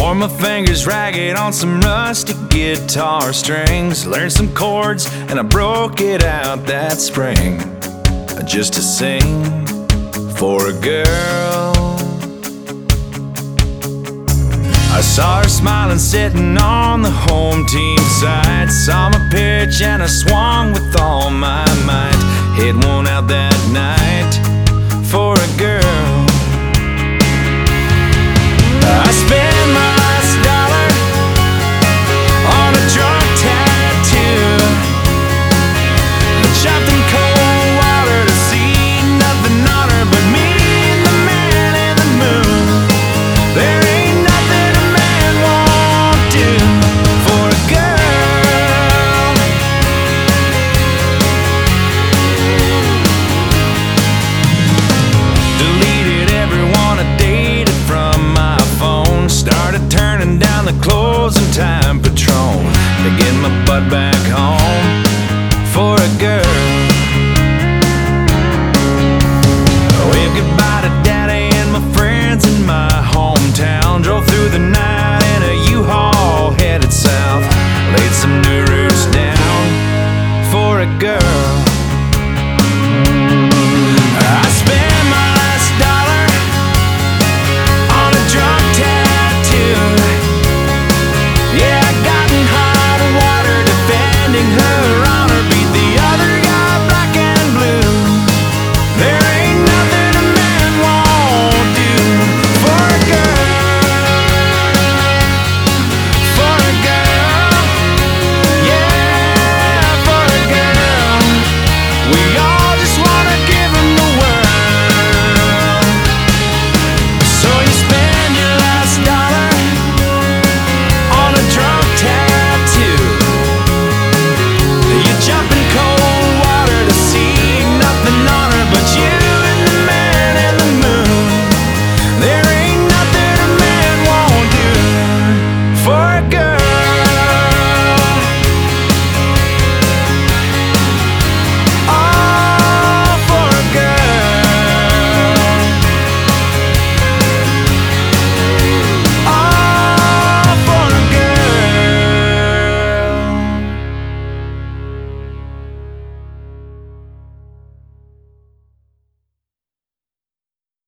Wore my fingers ragged on some rusty guitar strings. Learned some chords and I broke it out that spring, just to sing for a girl. I saw her smiling, sitting on the home team side. Saw my pitch and I swung with all my might. Hit one out that night for a girl. I spent my last dollar on a drunk tattoo. I chopped in cold water to see nothing on her but me and the man in the moon. There ain't nothing a man won't do for a girl. Deleted everyone I dated from my phone. Started turning down the closing time Patron to get my butt back